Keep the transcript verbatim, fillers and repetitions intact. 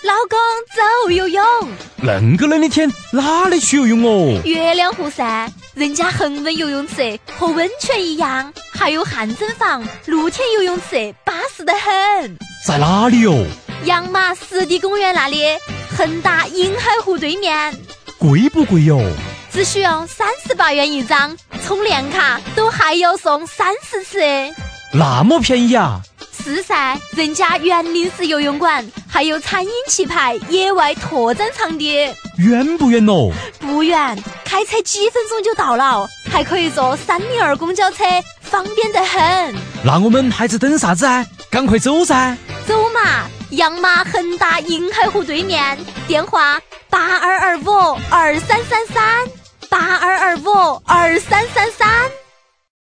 老公，走游泳。 恁个冷的天，哪里去游泳哦？ 月亮湖噻，人家恒温游泳池和温泉一样，还有汗蒸房、露天游泳池，巴适得很。 在哪里哦？ 养马湿地公园那里，恒大银海湖对面。 贵不贵哟？ 只需要三十八元一张，充年卡都还要送三十次。 那么便宜啊？ 是噻，人家园林式游泳馆，还有餐饮气派野外拓展场地。 远不远哦？ 不远，开车几分钟就到了，还可以坐三零二公交车，方便得很。 那我们还在等啥子啊？赶快走噻！ 走嘛！养马恒大银海湖对面，电话八二二五二三三三，八二二五二三三三。